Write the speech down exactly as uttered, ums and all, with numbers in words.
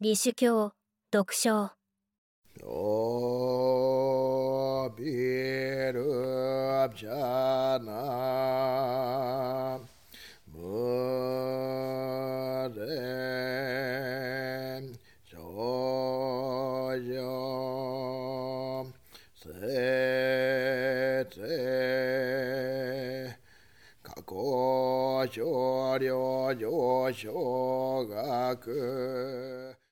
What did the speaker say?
李主教読書おびるじゃなむれしょじょせて過去少量上昇学